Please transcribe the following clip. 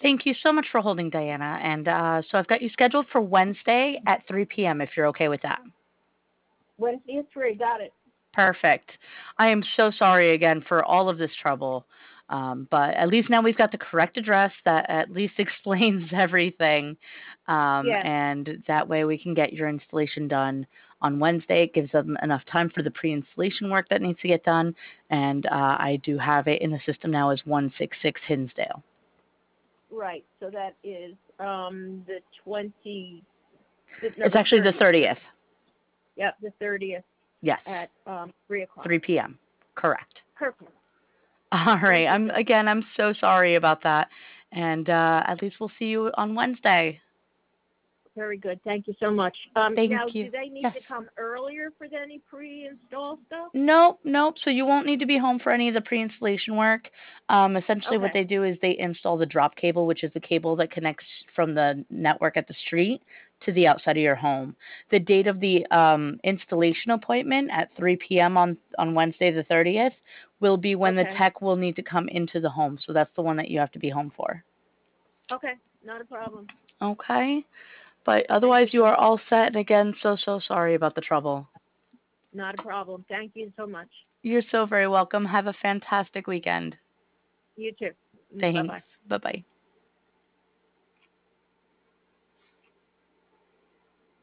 Thank you so much for holding, Diana. And so I've got you scheduled for Wednesday at 3 p.m. if you're okay with that. Wednesday at 3. Got it. Perfect. I am so sorry again for all of this trouble. But at least now we've got the correct address that at least explains everything. Yes. And that way we can get your installation done on Wednesday. It gives them enough time for the pre installation work that needs to get done. And I do have it in the system now as 166 Hinsdale. Right. So that is the 20. No, It's the actually the 30th. 30th. Yep, the 30th Yes, at 3 o'clock. 3 p.m. Correct. Perfect. All right. Thank you. I'm so sorry about that. And at least we'll see you on Wednesday. Very good. Thank you so much. Now, Thank do you. they need to Yes. come earlier for any pre-install stuff? Nope, nope. So you won't need to be home for any of the pre-installation work. Essentially, what Okay. they do is they install the drop cable, which is the cable that connects from the network at the street to the outside of your home. The date of the installation appointment at 3 p.m. on Wednesday the 30th will be when the Okay. tech will need to come into the home. So that's the one that you have to be home for. Okay. Not a problem. Okay. But Thank you otherwise, you so are much. all set. And again, so sorry about the trouble. Not a problem. Thank you so much. You're so very welcome. Have a fantastic weekend. You too. Bye-bye. Thanks. Bye bye.